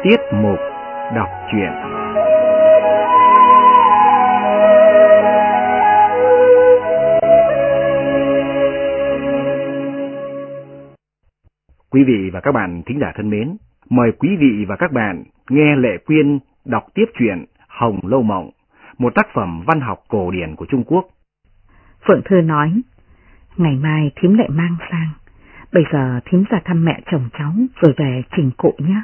Tiết mục đọc truyện. Quý vị và các bạn thính giả thân mến, mời quý vị và các bạn nghe Lệ Quyên đọc tiếp truyện Hồng Lâu Mộng, một tác phẩm văn học cổ điển của Trung Quốc. Phượng Thư nói, ngày mai thím lại mang sang, bây giờ thím ra thăm mẹ chồng cháu rồi về trình cụ nhé.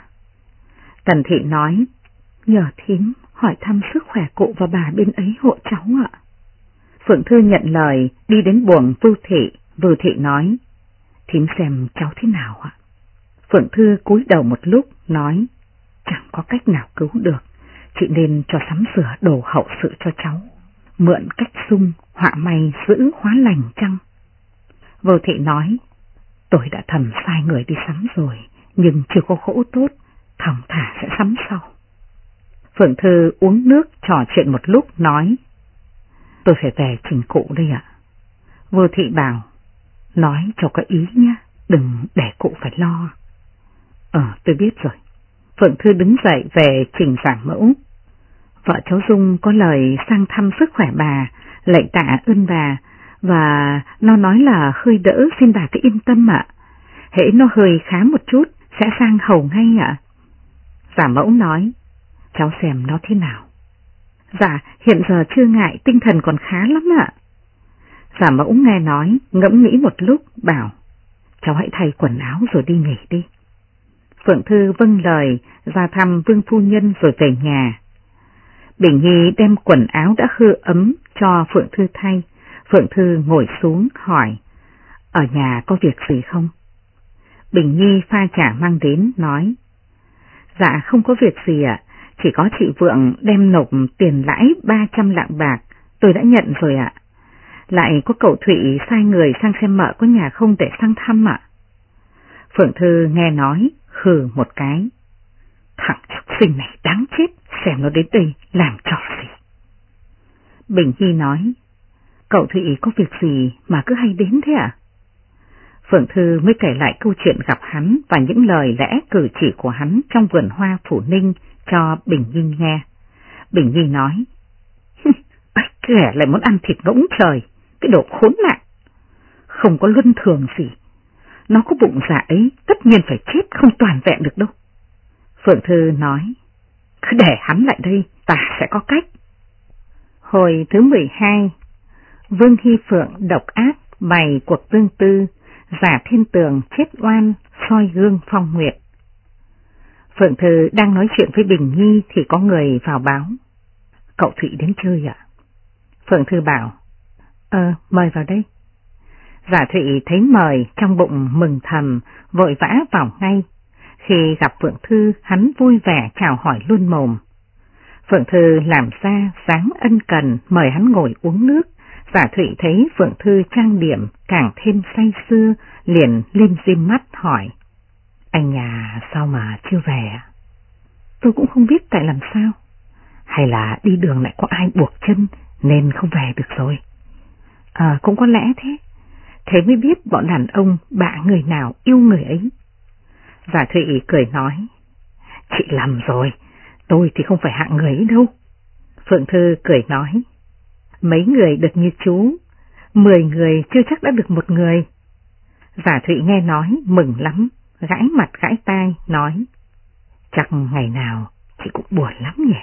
Tần Thị nói, nhờ thím hỏi thăm sức khỏe cụ và bà bên ấy hộ cháu ạ. Phượng Thư nhận lời đi đến buồng Vưu Thị nói, thím xem cháu thế nào ạ. Phượng Thư cúi đầu một lúc nói, chẳng có cách nào cứu được, chị nên cho sắm sửa đồ hậu sự cho cháu, mượn cách xung họa may giữ hóa lành chăng. Vưu Thị nói, tôi đã thầm sai người đi sắm rồi, nhưng chưa có gỗ tốt, thòng thả sẽ sắm sau. Phượng Thư uống nước trò chuyện một lúc nói, tôi phải về trình cụ đây ạ. Vưu Thị bảo, nói cho có ý nhé, đừng để cụ phải lo. Tôi biết rồi. Phượng Thư đứng dậy về trình giảng mẫu. Vợ cháu Dung có lời sang thăm sức khỏe bà, lạy tạ ơn bà, và nó nói là hơi đỡ, xin bà cứ yên tâm ạ. Hễ nó hơi khá một chút sẽ sang hầu ngay ạ. Giả mẫu nói, cháu xem nó thế nào. Dạ, hiện giờ chưa ngại, tinh thần còn khá lắm ạ. Giả mẫu nghe nói, ngẫm nghĩ một lúc, bảo, cháu hãy thay quần áo rồi đi nghỉ đi. Phượng Thư vâng lời, ra thăm Vương phu nhân rồi về nhà. Bình Nhi đem quần áo đã hư ấm cho Phượng Thư thay. Phượng Thư ngồi xuống hỏi, ở nhà có việc gì không? Bình Nhi pha trà mang đến, nói, dạ không có việc gì ạ, chỉ có chị Vượng đem nộp tiền lãi 300 lạng bạc, tôi đã nhận rồi ạ. Lại có cậu Thụy sai người sang xem mợ có nhà không để sang thăm ạ. Phượng Thư nghe nói, hừ một cái. Thằng súc sinh này đáng chết, xem nó đến đây làm trò gì. Bình Nhi nói, cậu Thụy có việc gì mà cứ hay đến thế ạ? Phượng Thư mới kể lại câu chuyện gặp hắn và những lời lẽ cử chỉ của hắn trong vườn hoa Phủ Ninh cho Bình Nhi nghe. Bình Nhi nói, bách ghẻ lại muốn ăn thịt ngỗng trời, cái đồ khốn nạn, không có luân thường gì. Nó có bụng dạ ấy, tất nhiên phải chết không toàn vẹn được đâu. Phượng Thư nói, cứ để hắn lại đây, ta sẽ có cách. Hồi thứ 12, Vương Hy Phượng độc ác bày cuộc tương tư, giả Thiên Tường chết oan, soi gương Phong Nguyệt. Phượng Thư đang nói chuyện với Bình Nhi thì có người vào báo, cậu Thụy đến chơi ạ. Phượng Thư bảo, mời vào đây. Giả Thụy thấy mời trong bụng mừng thầm, vội vã vào ngay. Khi gặp Phượng Thư, hắn vui vẻ chào hỏi luôn mồm. Phượng Thư làm ra dáng ân cần mời hắn ngồi uống nước. Giả Thụy thấy Phượng Thư trang điểm càng thêm say sưa, liền lim dim mắt hỏi, anh nhà sao mà chưa về ạ? Tôi cũng không biết tại làm sao. Hay là đi đường lại có ai buộc chân nên không về được rồi? Cũng có lẽ thế. Thế mới biết bọn đàn ông bạ người nào yêu người ấy. Giả Thụy cười nói, chị lầm rồi, tôi thì không phải hạng người ấy đâu. Phượng Thư cười nói, mấy người được như chú, 10 người chưa chắc đã được một người. Giả Thụy nghe nói mừng lắm, gãi mặt gãi tai, nói, chắc ngày nào chị cũng buồn lắm nhỉ.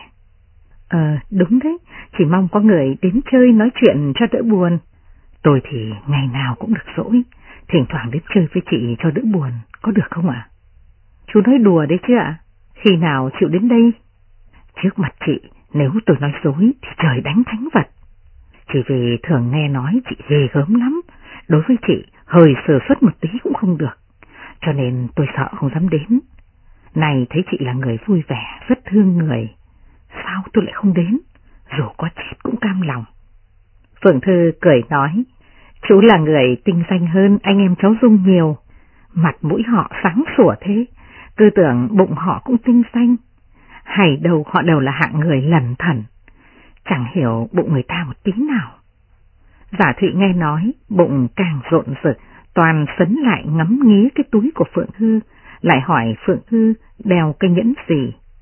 Đúng đấy, chỉ mong có người đến chơi nói chuyện cho đỡ buồn. Tôi thì ngày nào cũng được rỗi, thỉnh thoảng đến chơi với chị cho đỡ buồn, có được không ạ? Chú nói đùa đấy chứ ạ, khi nào chịu đến đây? Trước mặt chị, nếu tôi nói dối thì trời đánh thánh vật. Chỉ vì thường nghe nói chị ghê gớm lắm, đối với chị hơi sơ suất một tí cũng không được, cho nên tôi sợ không dám đến. Này thấy chị là người vui vẻ, rất thương người, sao tôi lại không đến, dù có chết cũng cam lòng. Phượng Thư cười nói, chú là người tinh danh hơn anh em cháu Dung nhiều, mặt mũi họ sáng sủa thế, tư tưởng bụng họ cũng tinh danh, hay đâu họ đều là hạng người lẩn thẩn, chẳng hiểu bụng người ta một tí nào. Giả Thụy nghe nói, bụng càng rộn rực, toàn sấn lại ngắm nghía cái túi của Phượng Thư, lại hỏi Phượng Thư đeo cái nhẫn gì.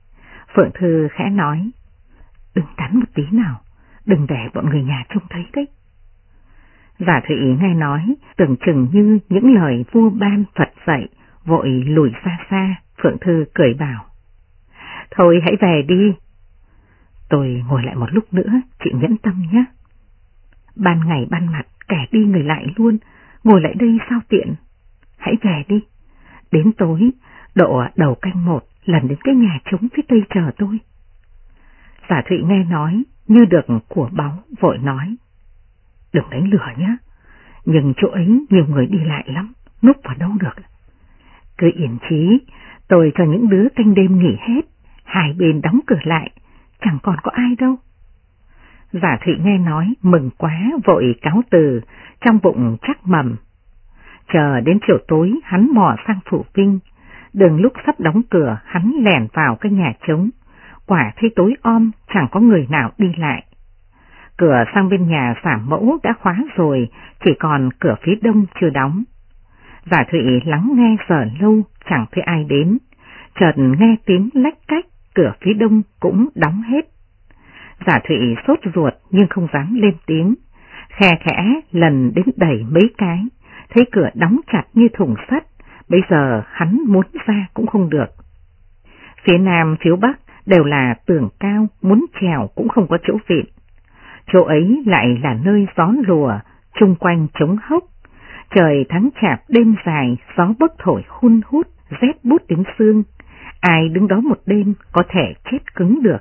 Phượng Thư khẽ nói, đừng cắn một tí nào, đừng để bọn người nhà trông thấy đấy. Giả Thụy nghe nói, tưởng chừng như những lời vua ban Phật dạy, vội lùi xa xa. Phượng Thư cười bảo, thôi hãy về đi. Tôi ngồi lại một lúc nữa, chị nhẫn tâm nhé. Ban ngày ban mặt, kẻ đi người lại luôn, ngồi lại đây sao tiện. Hãy về đi. Đến tối, độ đầu canh 1, lần đến cái nhà trống phía tây chờ tôi. Giả Thụy nghe nói, như được của báu, vội nói, đừng đánh lửa nhé, nhưng chỗ ấy nhiều người đi lại lắm, núp vào đâu được. Cứ yên chí, tôi cho những đứa canh đêm nghỉ hết, hai bên đóng cửa lại, chẳng còn có ai đâu. Giả Thụy nghe nói, mừng quá, vội cáo từ, trong bụng chắc mầm. Chờ đến chiều tối, hắn mò sang Phủ Vinh. Đường lúc sắp đóng cửa, hắn lẻn vào cái nhà trống. Quả thấy tối om, chẳng có người nào đi lại. Cửa sang bên nhà Giả Mẫu đã khóa rồi, chỉ còn cửa phía đông chưa đóng. Giả Thụy lắng nghe giờ lâu, chẳng thấy ai đến. Chợt nghe tiếng lách cách, cửa phía đông cũng đóng hết. Giả Thụy sốt ruột nhưng không dám lên tiếng. Khe khẽ lần đến đẩy mấy cái, thấy cửa đóng chặt như thùng sắt, bây giờ hắn muốn ra cũng không được. Phía nam phía bắc đều là tường cao, muốn trèo cũng không có chỗ vịn. Chỗ ấy lại là nơi gió lùa, chung quanh trống hốc. Trời tháng chạp đêm dài, gió bấc thổi hun hút, rét bút đến xương. Ai đứng đó một đêm có thể chết cứng được.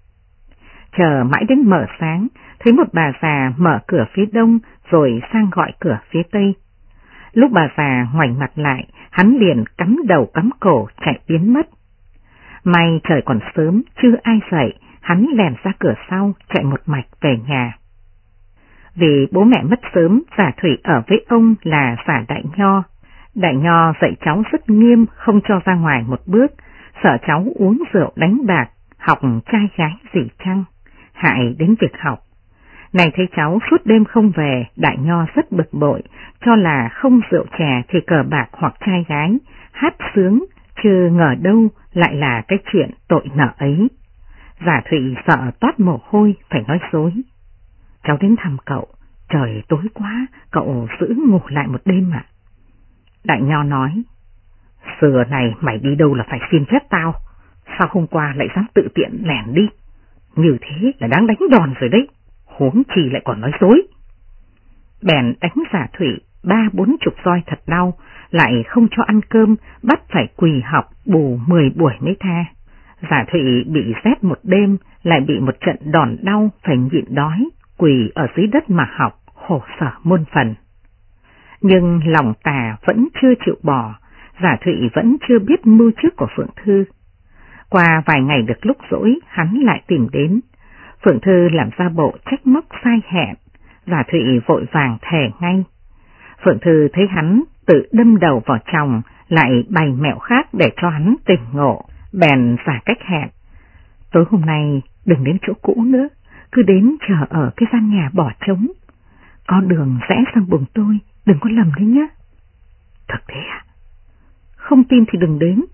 Chờ mãi đến mở sáng, thấy một bà già mở cửa phía đông rồi sang gọi cửa phía tây. Lúc bà già ngoảnh mặt lại, hắn liền cắm đầu cắm cổ chạy biến mất. May trời còn sớm, chưa ai dậy, hắn lèn ra cửa sau, chạy một mạch về nhà. Vì bố mẹ mất sớm, Giả Thụy ở với ông là Giả Đại Nho. Đại Nho dạy cháu rất nghiêm, không cho ra ngoài một bước, sợ cháu uống rượu đánh bạc, học trai gái gì chăng, hại đến việc học. Này thấy cháu suốt đêm không về, Đại Nho rất bực bội, cho là không rượu chè thì cờ bạc hoặc trai gái, hát sướng, chứ ngờ đâu lại là cái chuyện tội nợ ấy. Giả Thụy sợ toát mồ hôi, phải nói dối. Cháu đến thăm cậu, trời tối quá, cậu giữ ngủ lại một đêm ạ. Đại Nho nói, xưa này mày đi đâu là phải xin phép tao, sao hôm qua lại dám tự tiện lẻn đi, như thế là đáng đánh đòn rồi đấy, huống chi lại còn nói dối. Bèn đánh Giả Thụy 30-40 roi thật đau, lại không cho ăn cơm, bắt phải quỳ học bù 10 buổi mới tha. Giả Thụy bị rét một đêm, lại bị một trận đòn đau, phải nhịn đói, quỳ ở dưới đất mà học, khổ sở muôn phần. Nhưng lòng tà vẫn chưa chịu bỏ, Giả Thụy vẫn chưa biết mưu trước của Phượng Thư. Qua vài ngày được lúc rỗi, hắn lại tìm đến. Phượng Thư làm ra bộ trách móc sai hẹn, Giả Thụy vội vàng thề ngay. Phượng Thư thấy hắn tự đâm đầu vào chồng, lại bày mẹo khác để cho hắn tỉnh ngộ, bèn giả cách hẹn. Tối hôm nay đừng đến chỗ cũ nữa, cứ đến chờ ở cái gian nhà bỏ trống. Có đường rẽ sang buồng tôi, đừng có lầm đấy nhé. Thật thế à? Không tin thì đừng đến.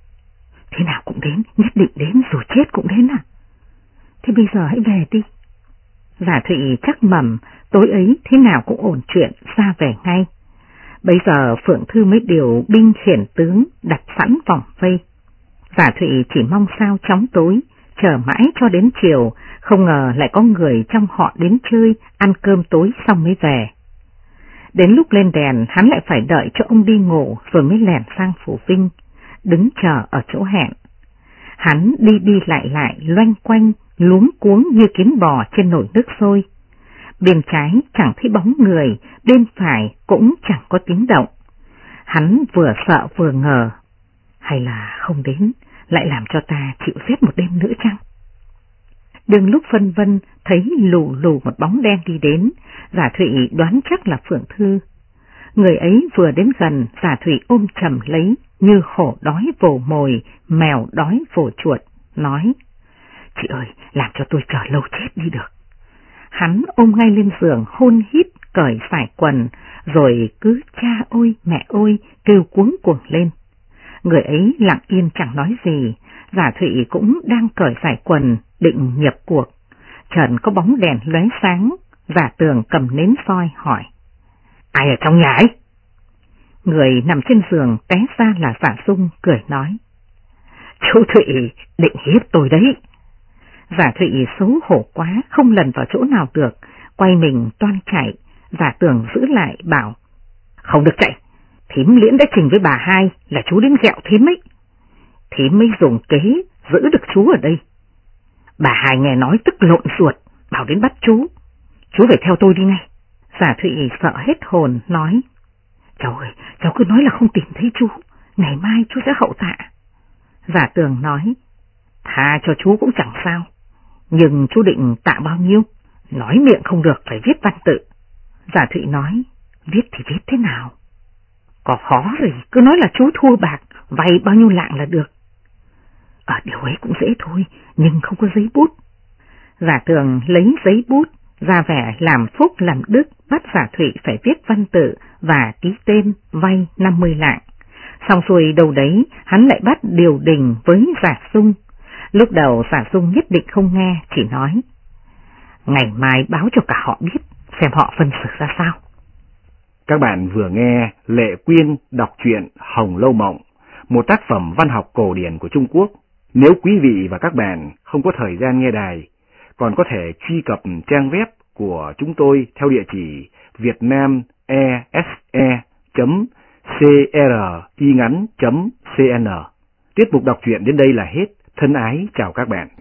Thế nào cũng đến, nhất định đến, dù chết cũng đến à? Thế bây giờ hãy về đi. Giả Thụy chắc mầm, tối ấy thế nào cũng ổn chuyện, ra về ngay. Bây giờ Phượng Thư mới điều binh khiển tướng, đặt sẵn vòng vây. Giả Thụy chỉ mong sao chóng tối, chờ mãi cho đến chiều, không ngờ lại có người trong họ đến chơi, ăn cơm tối xong mới về. Đến lúc lên đèn, hắn lại phải đợi cho ông đi ngủ rồi mới lẻn sang Phủ Vinh, đứng chờ ở chỗ hẹn. Hắn đi đi lại loanh quanh, luống cuống như kiến bò trên nồi nước sôi. Bên trái chẳng thấy bóng người, bên phải cũng chẳng có tiếng động. Hắn vừa sợ vừa ngờ, hay là không đến, lại làm cho ta chịu rét một đêm nữa chăng? Đừng lúc phân vân, thấy lù lù một bóng đen đi đến, Giả Thụy đoán chắc là Phượng Thư. Người ấy vừa đến gần, Giả Thụy ôm chầm lấy, như hổ đói vồ mồi, mèo đói vồ chuột, nói, chị ơi, làm cho tôi chờ lâu chết đi được. Hắn ôm ngay lên giường, hôn hít, cởi sải quần, rồi cứ cha ôi, mẹ ôi, kêu cuống cuồng lên. Người ấy lặng yên chẳng nói gì, Giả Thụy cũng đang cởi giải quần định nhập cuộc. Trần có bóng đèn lóe sáng, Giả Tường cầm nến soi hỏi. Ai ở trong nhà ấy? Người nằm trên giường té ra là Giả Dung cười nói. Chú Thụy định hiếp tôi đấy. Giả Thụy xấu hổ quá, không lần vào chỗ nào được, quay mình toan chạy. Giả Tường giữ lại bảo. Không được chạy, thím Liễn đã trình với bà hai là chú đến ghẹo thím ấy. Thím mới dùng kế giữ được chú ở đây. Bà hai nghe nói tức lộn ruột, bảo đến bắt chú. Chú phải theo tôi đi ngay. Giả Thụy sợ hết hồn nói. Cháu ơi, cháu cứ nói là không tìm thấy chú, ngày mai chú sẽ hậu tạ. Giả Tường nói. Tha cho chú cũng chẳng sao, nhưng chú định tạ bao nhiêu? Nói miệng không được, phải viết văn tự. Giả Thụy nói. Viết thì viết thế nào? Có khó rồi, cứ nói là chú thua bạc, vay bao nhiêu lạng là được. Điều ấy cũng dễ thôi, nhưng không có giấy bút. Giả Tường lấy giấy bút, ra vẻ làm phúc làm đức, bắt Giả Thụy phải viết văn tự và ký tên vay 50 lạng. Xong xuôi đầu đấy, hắn lại bắt điều đình với Giả Dung. Lúc đầu Giả Dung nhất định không nghe, chỉ nói. Ngày mai báo cho cả họ biết, xem họ phân xử ra sao. Các bạn vừa nghe Lệ Quyên đọc truyện Hồng Lâu Mộng, một tác phẩm văn học cổ điển của Trung Quốc. Nếu quý vị và các bạn không có thời gian nghe đài, còn có thể truy cập trang web của chúng tôi theo địa chỉ vietnamese.cringắn.cn. Tiết mục đọc truyện đến đây là hết. Thân ái chào các bạn.